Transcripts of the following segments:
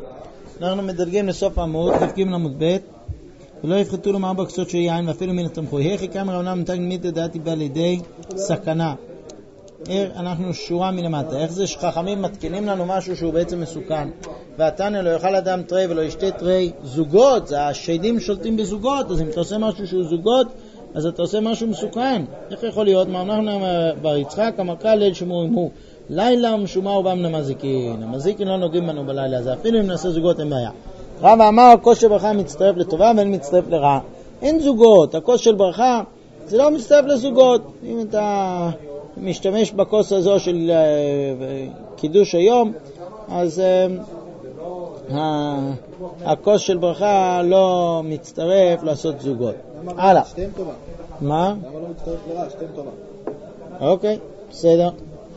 אנחנו מדלגים לסוף העמוד, דפקים לעמוד ב' ולא יפחתו לו מארבע כוסות של יין ואפילו מן התמחוי. הכי כאן רבנן מתג מיתא דעתי בא לידי סכנה. אנחנו שורה מלמטה. איך זה שחכמים מתקינים לנו משהו שהוא בעצם מסוכן? והתנא לא יאכל אדם תרי ולא ישתה תרי. זוגות, השדים שולטים בזוגות, אז אם אתה עושה משהו שהוא זוגות, אז אתה עושה משהו מסוכן. איך יכול להיות? מה אנחנו בר יצחק המלכה ליל שמור עמו לילה ומשומר ובם למזיקין. המזיקין לא נוגעים בנו בלילה הזה, אפילו אם נעשה זוגות אין בעיה. רב אמר הכוס של ברכה מצטרף לטובה ואין מצטרף לרעה. אין זוגות, הכוס של ברכה זה לא מצטרף לזוגות. אם אתה משתמש בכוס הזו של קידוש היום, אז הכוס של ברכה לא מצטרף לעשות זוגות. הלאה. שתיים טובה. מה? למה לא מצטרף לרע? שתיים טובה. אוקיי, בסדר.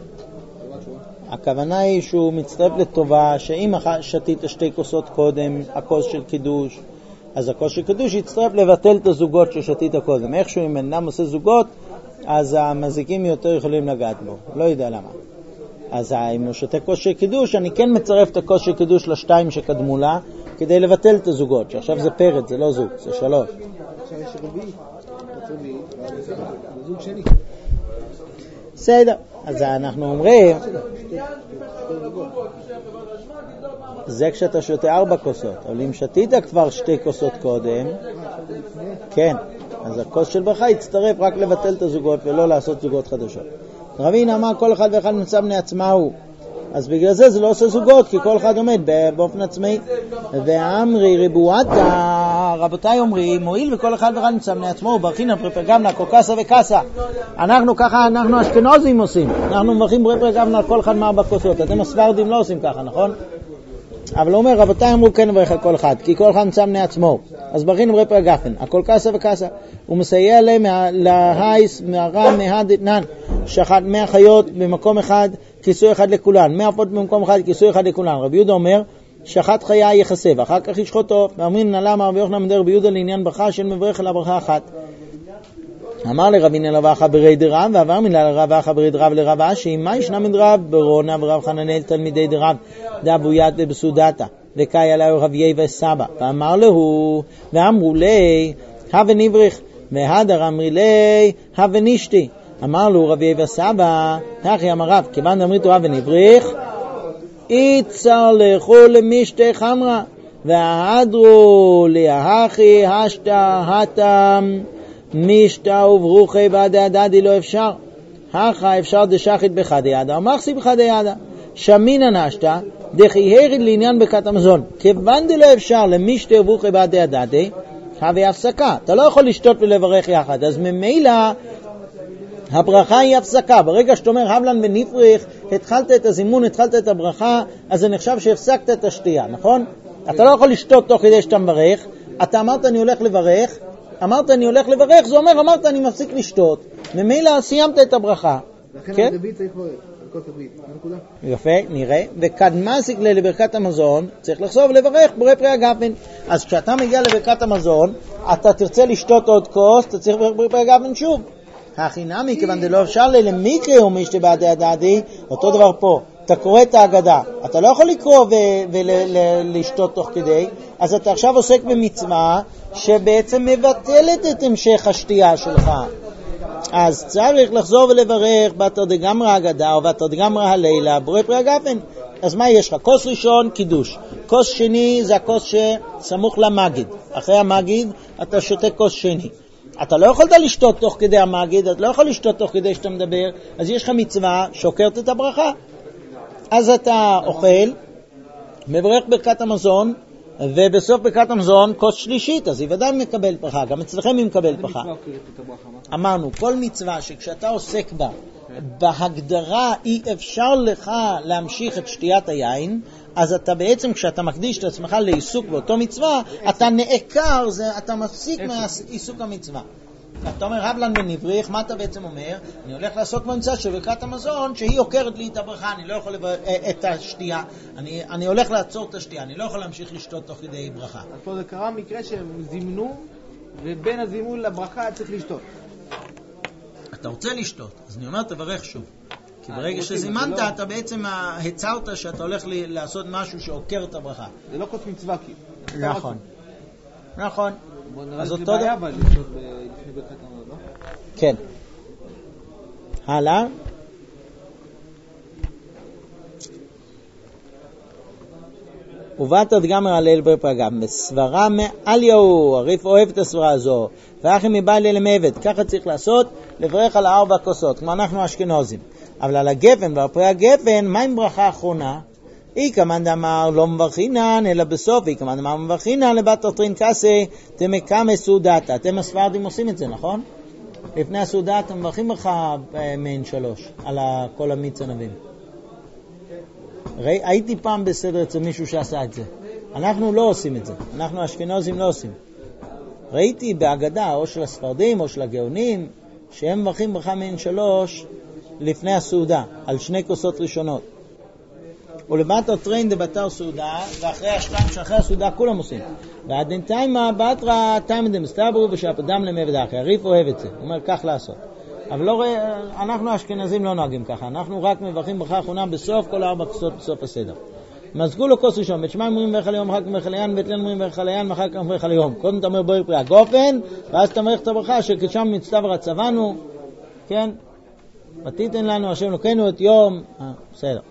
הכוונה היא שהוא מצטרף לטובה, שאם שתית שתי כוסות קודם, הכוס של קידוש, אז הכוס של קידוש יצטרף לבטל את הזוגות ששתית קודם. איכשהו אם אינם עושה זוגות, אז המזיקים יותר יכולים לגעת בו. לא יודע למה. אז אם הוא שותה כוס של קידוש, אני כן מצרף את הכוס של קידוש לשתיים שקדמו לה, כדי לבטל את הזוגות, שעכשיו זה פרד, זה לא זוג, זה שלוש. עכשיו יש רביעי, זה זוג שני. בסדר, אז אנחנו אומרים, זה כשאתה שותה 4 כוסות, אבל אם שתית כבר 2 כוסות קודם, כן, אז הכוס של ברכה יצטרף רק לבטל את הזוגות ולא לעשות זוגות חדשות. רבינה אמר כל אחד ואחד נמצא בני עצמה הוא, אז בגלל זה לא עושה זוגות, כי כל אחד עומד באופן עצמאי. ואמרי ריבועתה, רבותיי אומרים, מועיל וכל אחד ואחד נמצא בני עצמו, וברכין פרפר גמנה, כל קסה וקסה. אנחנו ככה, אנחנו אשכנוזים עושים, אנחנו מברכים פרפר גמנה כל אחד מה בכוסות. אתם הספרדים לא עושים ככה, נכון? אבל הוא אומר, רבותיי אמרו כן וברך על כל אחד, כי כל אחד נמצא בני עצמו. אז ברכין פרפר גפן, הכל קסה וקסה. הוא מסייע להם להייס, מהרם, מהדתנן, שחט 100 חיות במקום אחד, כיסוי אחד לכולן, 100 עופות במקום אחד, כיסוי אחד לכולן. רבי יהודה אומר, שחט חיה יחסה, ואחר כך ישחוט אותו. ואמרין נלמה רבי יוחנן בן רבי יהודה לעניין ברכה של מברך על ברכה אחת. אמר לרבי נלווה חברי דרב, ועבר מן לרב חברי דרב לרב אשי, מה ישנה מדרב ברונה ורב חננאל תלמידי דרב, דאבו יד ובסודתה, וקאי עליו רביי וסבא, ואמר לו, ואמרו לי, הווה נבריך, והדר אמרי לי, הווה נשתי. אמר לו רביי וסבא, אחי אמר רב, כיוון אמרי תורה ונבריך, יצר לכו למשתי חמרה, והדרו להכי השתה התם, משתה וברוכי בעדי הדדי לא אפשר. הכה אפשר דשחית בחדי ידה, ומחסי בחדי ידה. שמינא נשתה, דכי הריד לעניין ברכת המזון. כיוון דלא אפשר למשתה וברוכי בעדי הדדי, הווה הפסקה. אתה לא יכול לשתות ולברך יחד, אז ממילא הברכה היא הפסקה. ברגע שאתה אומר הבלן ונפריך, התחלת את הזימון, התחלת את הברכה, אז זה נחשב שהפסקת את השתייה, נכון? אתה לא יכול לשתות תוך כדי שאתה מברך. אתה אמרת אני הולך לברך, זה אומר אמרת אני מפסיק לשתות, ממילא סיימת את הברכה. לכן כן? הרביעי צריך לברך, הלכות רביעי, הנקודה. יפה, נראה. וקדמסיק לברכת המזון, צריך לחשוב לברך בורא פרי הגפן. אז כשאתה מגיע לברכת המזון, אתה תרצה לשתות עוד כוס, אתה צריך לברך בורא פרי הגפן שוב. הכינמי, כיוון דלא אפשר למקרה ומשתה בעדי הדדי, אותו דבר פה. אתה קורא את ההגדה, אתה לא יכול לקרוא ולשתות תוך כדי, אז אתה עכשיו עוסק במצווה שבעצם מבטלת את המשך השתייה שלך. אז צריך לחזור ולברך בתרדגמרא ההגדה או בתרדגמרא הלילה בורא פרי הגפן. אז מה יש לך? כוס ראשון קידוש, כוס שני זה הכוס שסמוך למגיד, אחרי המגיד אתה שותה כוס שני. אתה לא יכולת לשתות תוך כדי המגיד, אתה לא יכול לשתות תוך כדי שאתה מדבר, אז יש לך מצווה שוקרת את הברכה. אז אתה אוכל, מברך ברכת המזון, ובסוף ברכת המזון כוס שלישית, אז היא ודאי מקבלת ברכה, גם אצלכם היא מקבלת ברכה. אמרנו, כל מצווה שכשאתה עוסק בה, בהגדרה אי אפשר לך להמשיך את שתיית היין, אז אתה בעצם כשאתה מקדיש את עצמך לעיסוק באותו מצווה, אתה נעקר, אתה מפסיק מעיסוק המצווה. אתה אומר, הבלן ונבריך, מה אתה בעצם אומר? אני הולך לעסוק במצווה של ברכת המזון, שהיא עוקרת לי את הברכה, אני לא יכול את השתייה, אני הולך לעצור את השתייה, אני לא יכול להמשיך לשתות תוך כדי ברכה. אז פה זה קרה מקרה שהם זימנו, ובין הזימון לברכה צריך לשתות. אתה רוצה לשתות, אז אני אומר, תברך שוב. כי ברגע שזימנת, אתה בעצם הצעת שאתה הולך לעשות משהו שעוקר את הברכה. זה לא כוס מצווה כי. נכון. נכון. אז אותו בעיה אבל לשתות לפני ברכת המזון, לא? כן. הלאה. ובאת גמר הליל בפגם, בסברה מעל יאו, הריף אוהב את הסברה הזו, ואחי מבא לי למעבד, ככה צריך לעשות, לברך על 4 כוסות, כמו אנחנו אשכנזים. אבל על הגפן ועל פרי הגפן, מה עם ברכה אחרונה? אי כמאן דאמר לא מברכינן, אלא בסוף, אי כמאן דאמר מברכינן, לבת תטרין קסה, תמקמה סעודתה. אתם הספרדים עושים את זה, נכון? לפני הסעודה אתם מברכים לך מעין 3, על כל המיץ ענבים. הייתי פעם בסדר אצל מישהו שעשה את זה. אנחנו לא עושים את זה. אנחנו אשכנזים לא עושים. ראיתי בהגדה, או של הספרדים או של הגאונים, שהם מברכים ברכה מעין 3 לפני הסעודה, על 2 כוסות ראשונות. ולבטר טרין דבטר סעודה, ואחרי השתיים שאחרי הסעודה כולם עושים. ועד בינתיים הבטרה תמיד מסתברו ושאפדם למעבד אחר. הריף אוהב את זה. הוא אומר כך לעשות. אבל לא, אנחנו האשכנזים לא נוהגים ככה. אנחנו רק מברכים ברכה אחרונה בסוף כל 4 כוסות בסוף הסדר. מזגו לו כוס ראשון, בית שמיים אומרים ברך על יום, אחר כך ברך על ין, בית לן אומרים ברך על ין, אחר כך ברך על יום. קודם אתה אומר ברך פרי הגופן, ואז אתה מברך את הברכה שכשם מצטבר הצבנו, כן? ותיתן לנו השם לוקנו את יום, בסדר.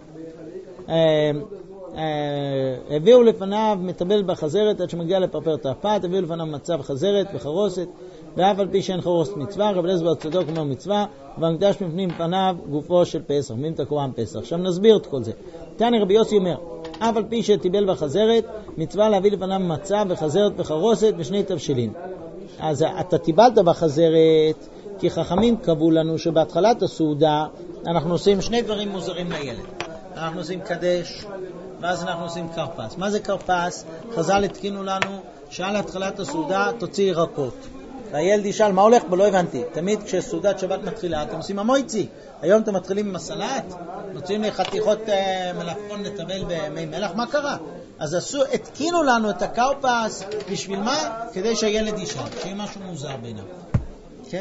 הביאו לפניו מטבל בחזרת עד שמגיע לפרפר את האפת, הביאו לפניו מצב חזרת וחרוסת, ואף על פי שאין חרוסת מצווה, רב אליעזר צדוק אומר מצווה, והמקדש מפנים פניו גופו של פסח, מפנים את הקורבן פסח. עכשיו נסביר את כל זה. תנא רבי יוסי אומר, אף על פי שטיבל בחזרת, מצווה להביא לפניו מצה וחזרת וחרוסת ושני תבשילין. אז אתה טיבלת בחזרת, כי חכמים קבעו לנו שבהתחלת הסעודה אנחנו עושים 2 דברים מוזרים לילד. אנחנו עושים קדש, ואז אנחנו עושים קרפס. מה זה קרפס? חז"ל התקינו לנו שעל התחלת הסעודה תוציא ירקות. והילד ישאל מה הולך בו? לא הבנתי. תמיד כשסעודת שבת מתחילה אתם עושים המויצי. היום אתם מתחילים עם הסלט, מוצאים לי חתיכות מלפפון לטבל במי מלח. מה קרה? אז התקינו לנו את הקרפס בשביל מה? כדי שהילד ישאל, שיהיה משהו מוזר ביניו. כן?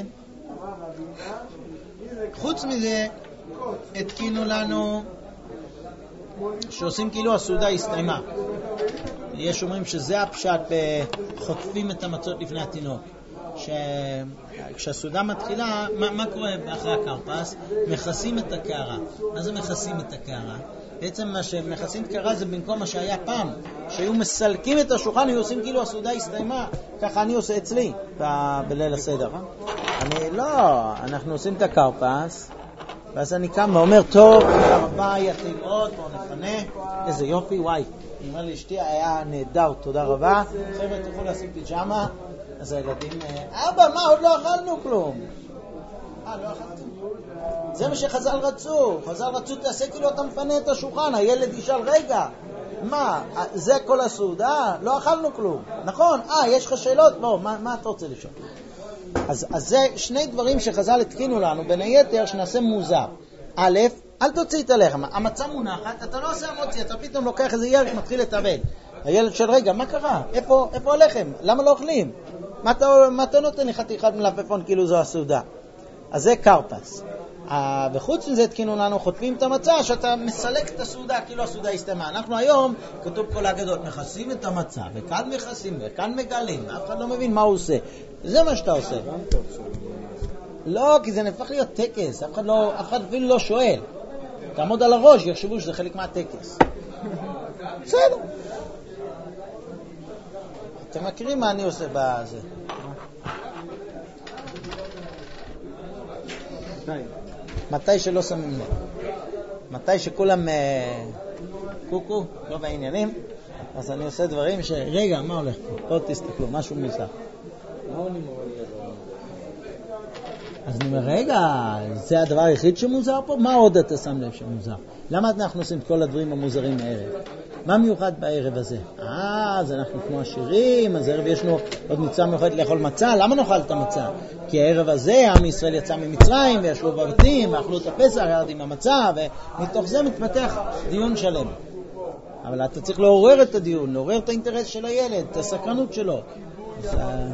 חוץ מזה התקינו לנו שעושים כאילו הסעודה הסתיימה. יש אומרים שזה הפשט בחוטפים את המצות לפני התינוק. כשהסעודה מתחילה, מה קורה אחרי הקרפס? מכסים את הקערה. מה זה מכסים את הקערה? בעצם מה שמכסים את הקערה זה במקום מה שהיה פעם, שהיו מסלקים את השולחן, היו עושים כאילו הסעודה הסתיימה. ככה אני עושה אצלי בליל הסדר. אנחנו עושים את הקרפס, ואז אני קם ואומר, טוב, תודה רבה, יתאים עוד, בואו נפנה, איזה יופי, וואי. אני אומר לאשתי, היה נהדר, תודה רבה. חבר'ה, תוכלו לשים פיג'מה. אז הילדים, אבא, מה, עוד לא אכלנו כלום. לא אכלתם? זה מה שחז"ל רצו. חז"ל רצו, תעשה כאילו אתה מפנה את השולחן, הילד ישאל, רגע, מה, זה כל הסעודה? לא אכלנו כלום. נכון, יש לך שאלות? בוא, מה אתה רוצה לשאול? אז זה 2 דברים שחז"ל התקינו לנו, בין היתר שנעשה מוזר. א', אל תוציא את הלחם. המצה מונחת, אתה לא עושה המוציא, אתה פתאום לוקח איזה ירק, מתחיל לטבל. הילד של רגע, מה קרה? איפה הלחם? למה לא אוכלים? מה אתה נותן לי חתיכת מלפפון כאילו זו הסעודה? אז זה קרפס. וחוץ מזה התקינו לנו, חוטפים את המצה, שאתה מסלק את הסעודה כאילו הסעודה הסתיימה. אנחנו היום, כתוב כל הגדות, מכסים את המצה, וכאן מכסים, וכאן מגלים, אף אחד לא מבין מה הוא עושה. זה מה שאתה עושה. לא, כי זה נהפך להיות טקס, אף אחד אפילו לא שואל. תעמוד על הראש, יחשבו שזה חלק מהטקס. בסדר. אתם מכירים מה אני עושה בזה? מתי שלא שמים לב. מתי שכולם קוקו, לא בעניינים, אז אני עושה דברים רגע, מה הולך פה? עוד תסתכלו, משהו מוזר. אז אני אומר, רגע, זה הדבר היחיד שמוזר פה? מה עוד אתה שם לב שמוזר? למה אנחנו עושים את כל הדברים המוזרים הערב? מה מיוחד בערב הזה? אז אנחנו כמו עשירים, אז הערב יש לנו עוד מצווה מיוחדת לאכול מצה. למה נאכל את המצה? כי הערב הזה עם ישראל יצא ממצרים וישבו בבתים ואכלו את הפסח יחד עם המצה, ומתוך זה מתפתח דיון שלם. אבל אתה צריך לעורר את הדיון, לעורר את האינטרס של הילד, את הסקרנות שלו.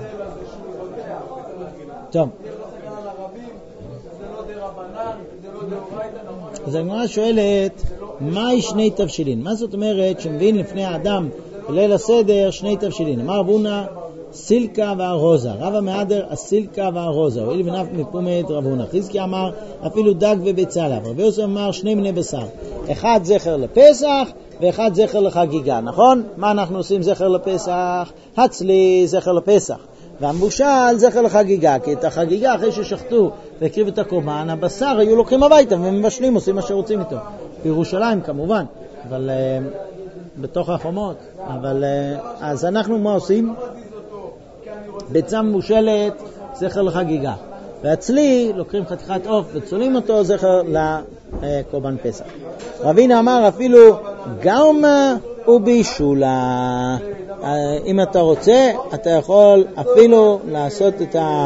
טוב. אז הגמרא שואלת, מהי שני תבשילין? מה זאת אומרת שמביאים לפני האדם בליל הסדר שני תבשילין? אמר רב הונא סילקה וארוזה, רבא מהדר הסילקה וארוזה, הואיל ונפק מפומי רב הונא. חזקיה אמר אפילו דג וביצה עליו. רבי יוסף אמר שני מיני בשר, אחד זכר לפסח ואחד זכר לחגיגה, נכון? מה אנחנו עושים זכר לפסח? הצלי זכר לפסח, והמבושל זכר לחגיגה, כי את החגיגה אחרי ששחטו והקריבו את הקורבן, הבשר היו לוקחים הביתה ומבשלים, עושים מה שרוצים איתו. בירושלים כמובן, אבל בתוך החומות. אבל אז אנחנו מה עושים? ביצה מבושלת זכר לחגיגה, והצלי לוקחים חתיכת עוף וצולים אותו זכר לקורבן פסח. רבינה אמר אפילו גרמה ובישולה. אם אתה רוצה, אתה יכול אפילו לעשות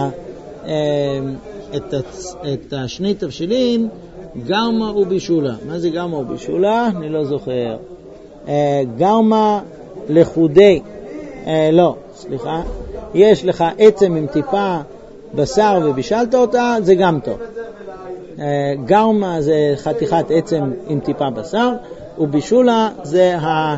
את השני תבשילין גרמה ובישולה. מה זה גרמה ובישולה? אני לא זוכר. גרמה לחודי, לא, סליחה, יש לך עצם עם טיפה בשר ובישלת אותה, זה גם טוב. גרמה זה חתיכת עצם עם טיפה בשר, ובישולה זה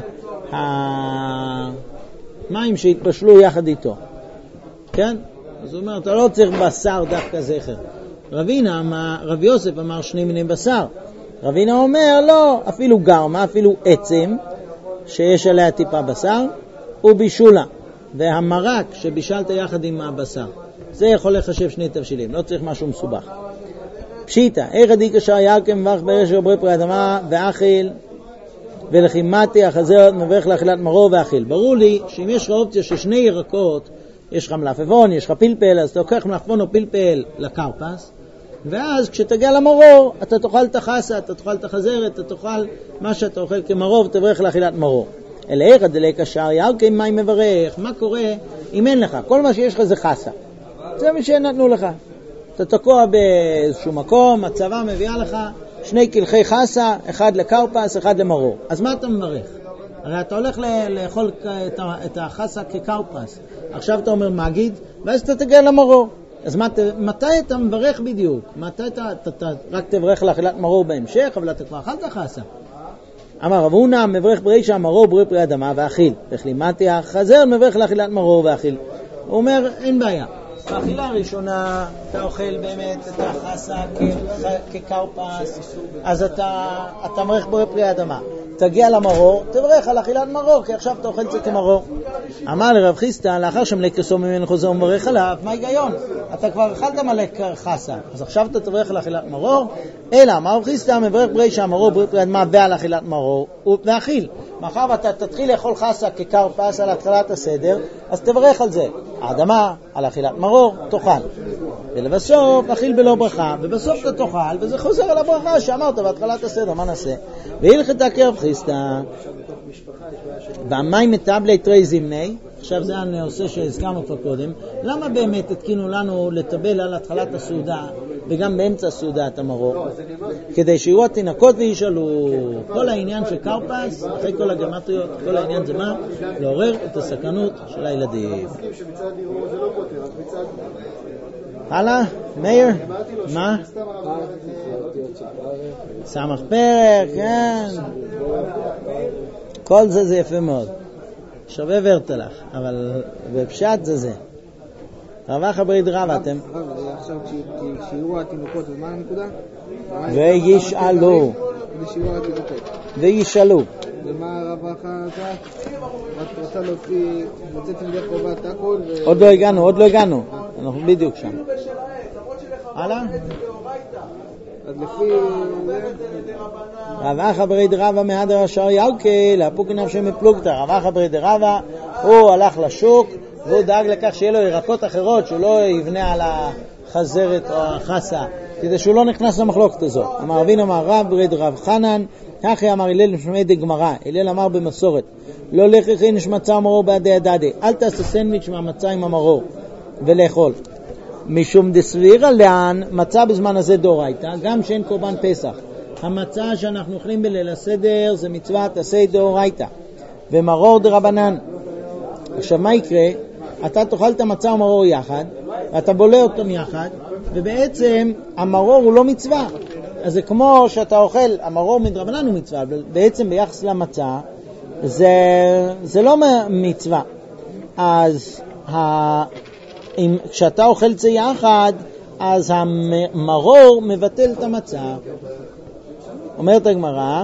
המים שהתבשלו יחד איתו. כן? אז הוא אומר, אתה לא צריך בשר דווקא זכר. רבי יוסף אמר שני מיני בשר. רבינה אומר, לא, אפילו גרמה, אפילו עצם, שיש עליה טיפה בשר, ובישולה. והמרק שבישלת יחד עם הבשר. זה יכול לחשב שני תבשילים, לא צריך משהו מסובך. פשיטה, איך עדי קשר ירקם ואך ברש וברי פרי אדמה ואכיל ולחימתי החזרת מברך לאכילת מרור ואכיל. ברור לי שאם יש לך אופציה ששני ירקות, יש לך מלפפון, יש לך פלפל, אז אתה לוקח מלפפון או פלפל לקרפס, ואז כשתגיע למרור אתה תאכל את החסה, אתה תאכל את החזרת, אתה תאכל מה שאתה אוכל כמרור ותברך לאכילת מרור. אלא איך עדי קשר ירקם מה מברך? מה קורה אם אין לך? כל מה שיש לך זה חסה, זה מה שנתנו לך. אתה תקוע באיזשהו מקום, הצבא מביאה לך שני קלחי חסה, אחד לקרפס, אחד למרור. אז מה אתה מברך? הרי אתה הולך לאכול את החסה כקרפס. עכשיו אתה אומר מגיד, ואז אתה תגיע למרור. אז מתי אתה מברך בדיוק? מתי אתה רק תברך לאכילת מרור בהמשך, אבל אתה כבר אכלת חסה. אמר רב הונא מברך ברישה מרור ברי פרי אדמה ואכיל. וכלימתי החזר מברך לאכילת מרור ואכיל. הוא אומר אין בעיה. באכילה הראשונה אתה אוכל באמת את החסה כקרפס, אז אתה מברך ברי פרי אדמה. תגיע למרור, תברך על אכילת מרור, כי עכשיו אתה אוכל את זה כמרור. אמר לרב חיסטה, לאחר שמלא כסו ממנו חוזר ומברך עליו, מה היגיון? אתה כבר אכלת מלא חסה, אז עכשיו אתה תברך על אכילת מרור? אלא, אמר רב חיסטה, מברך ברישה מרור ברי פרי אדמה ועל אכילת מרור ואכיל. מאחר ואתה תתחיל לאכול חסה כקרפס על התחלת הסדר, אז תברך על זה. האדמה, על אכילת מרור, תאכל. ולבסוף, אכיל בלא ברכה, ובסוף אתה תאכל, וזה חוזר על הברכה שאמרת בהתחלת הסדר, מה נעשה? והלכתה כרב חיסטה, והמים מטבלי תרי זמני, עכשיו זה הנושא שהזכרנו כבר קודם, למה באמת התקינו לנו לטבל על התחלת הסעודה, וגם באמצע הסעודה את המרור? כדי שיהיו התינוקות וישאלו. כל העניין של קרפס, אחרי כל הגמטריות, כל העניין זה מה? לעורר את הסכנות של הילדים. הלאה, מאיר? מה? סמך פרק, כן. כל זה יפה מאוד. שווה ורטלך, אבל בפשט זה. רווח הברית רב, אתם? עכשיו כשיראו התינוקות, ומה הנקודה? וישאלו. כשיראו התינוקות. וישאלו. ומה רווח הזה? את רוצה להוציא, מוצאת עם דרך חובת הכל? עוד לא הגענו. אנחנו בדיוק שם. הלאה? אז לפי... רווח הברית רבא מהדר אשר יאוקי, להפוק נפשי מפלוגתא. רווח הברית רבא, הוא הלך לשוק, והוא דאג לכך שיהיה לו ירקות אחרות, שהוא לא יבנה על החזרת או החסה, כדי שהוא לא נכנס למחלוקת הזאת. אמר אבין אמר רב ברד רב חנן, אחי אמר הלל נשמעי דגמרא, הלל אמר במסורת, לא לככי נשמצה המרור בעדי הדדי, אל תעשה סנדוויץ' מהמצה עם המרור ולאכול. משום דסבירה לאן מצה בזמן הזה דורייתא, גם שאין קורבן פסח. המצה שאנחנו אוכלים בליל הסדר זה מצוות עשה דורייתא, ומרור דרבנן. עכשיו מה יקרה? אתה תאכל את המצה ומרור יחד, ואתה בולה אותם יחד, ובעצם המרור הוא לא מצווה. אז זה כמו שאתה אוכל, המרור מדרבנן הוא מצווה, בעצם ביחס למצה, זה לא מצווה. אז כשאתה אוכל זה יחד, אז המרור מבטל את המצה. אומרת הגמרא,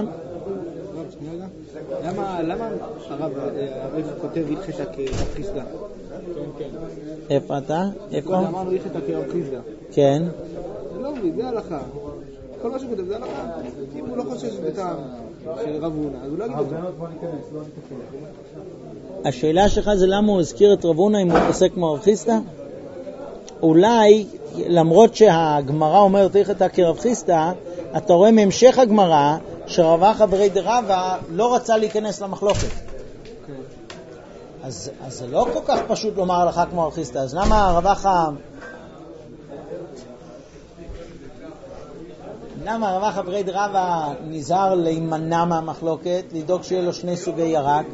למה הרב כותב הלכתה כרב חיסדא? איפה אתה? איפה? למה הלכתה כרב חיסדא? כן. לא, זה הלכה. כל מה שכותב זה הלכה. אם הוא לא חושב שזה טעם של רב הונא, אז הוא לא יגיד אותו. השאלה שלך זה למה הוא הזכיר את רב הונא אם הוא פוסק כמו רב חיסדא? אולי, למרות שהגמרא אומרת הלכתה כרב חיסדא, אתה רואה מהמשך הגמרא שרב אחא ברי דרבא לא רצה להיכנס למחלוקת. אז זה לא כל כך פשוט לומר הלכה כמו רב חיסדא. אז למה רב אחא ברי דרבא נזהר להימנע מהמחלוקת, לדאוג שיהיה לו שני סוגי ירק?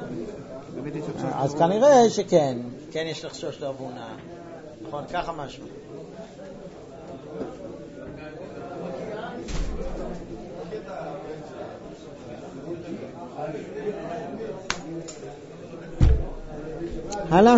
אז כנראה שכן, כן יש לחשוש לרב הונא. נכון, ככה משהו. הלאה.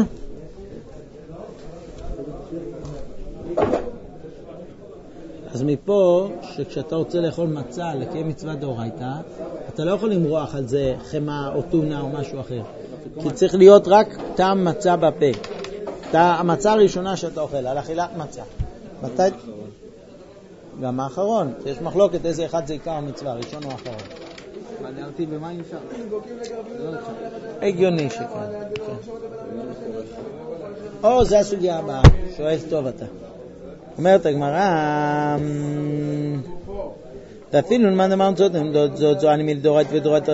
אז מפה שכשאתה רוצה לאכול מצה לקיים מצווה דאורייתא, אתה לא יכול למרוח על זה חמה או טונה או משהו אחר, כי צריך להיות רק טעם מצה בפה. המצה הראשונה שאתה אוכל, על אכילת מצה. מתי? גם האחרון. יש מחלוקת איזה אחד זה עיקר המצווה, ראשון או האחרון. מה, להרטיב במים אפשר? הגיוני שכן. או, זה הסוגיה הבאה. שואל טוב אתה. אומרת הגמרא, ואפילו למען אמרנו זאת אני מלדורית ודורית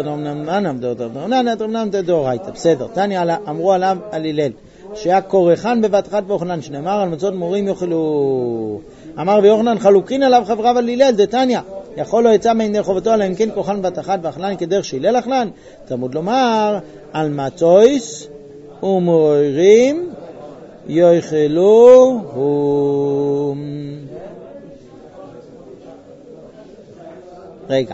דורייתא. בסדר. תניא אמרו עליו על הלל שהיה קורחן בבת אחת ואוכלן, שנאמר על מצות מורים יאכלו. אמר ויוחנן חלוקין עליו חבריו על הלל דתניא יכול לא יצא מן חובתו אלא אם כן קורחן בבת אחת ואכלן כדרך שהלל אכלן. תלמוד לומר על מצויס ומורים יאכלו. רגע,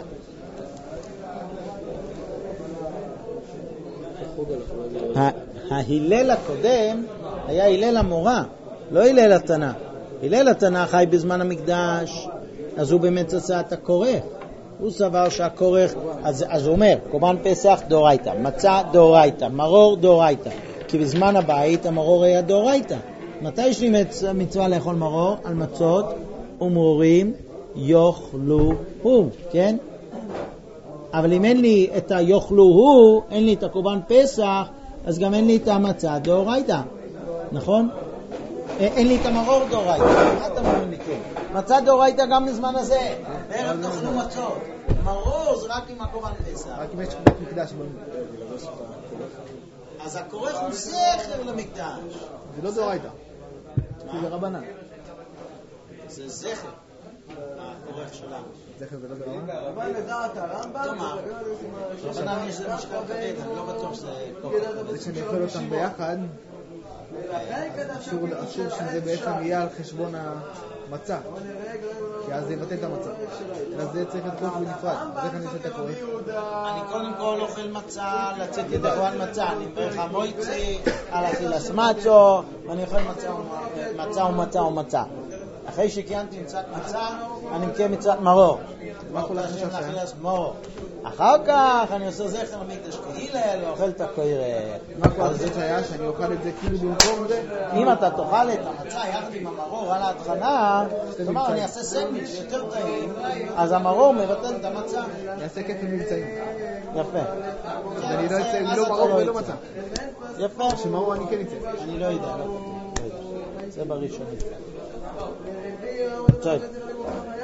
ההלל הקודם היה הלל המורה, לא הלל התנא. הלל התנא חי בזמן המקדש, אז הוא באמת עשה את הכורך. הוא סבר שהכורך, אז הוא אומר, קורבן פסח דאורייתא, מצה דאורייתא, מרור דאורייתא, כי בזמן הבית המרור היה דאורייתא. מתי יש לי מצווה לאכול מרור? על מצות ומרורים יאכלו הוא, כן? אבל אם אין לי את היאכלו הוא, אין לי את הקורבן פסח, אז גם אין לי את המצה דאורייתא, נכון? אין לי את המרור דאורייתא. מה אתה אומר לי כן? מצה דאורייתא גם בזמן הזה. בערב תאכלו מצות. מרור זה רק עם הקורבן פסח. רק אם יש בית מקדש. אז הכורך הוא זכר למקדש. זה לא דאורייתא. זה רבנן. זה זכר. הכורך שלנו. זכר זה לא דאורייתא? אבל לדעת הרמב"ם, רבנן יש זה משקל כבד, אני לא בטוח שזה זה כשאני אוכל אותם ביחד, אסור שזה בעצם יהיה על חשבון המצה, כי אז זה יבטל את המצה. אז זה צריך להיות כוח בנפרד. אז איך אני עושה את הכוח? אני קודם כל אוכל מצה, לצאת ידעו על מצה. אני מברך המויצי, על אכילס מצו, ואני אוכל מצה ומצה. אחרי שקיימתי מצוות מצה, אני מקיים מצוות מרור. מה יכול להכניס מרור. אחר כך אני עושה זכר למקדש כהילל ואוכל את הכורך. מה כל זה שהיה שאני אוכל את זה כאילו במקום זה? אם אתה תאכל את המצה יחד עם המרור על ההתחלה, זאת אומרת אני אעשה סנדוויץ' יותר טעים, אז המרור מבטל את המצה. אני אעשה כפל מבצעים. יפה. אני לא אצא לא מרור ולא מצה. יפה. שמרור אני כן אצא. אני לא יודע. זה בראשון. טוב.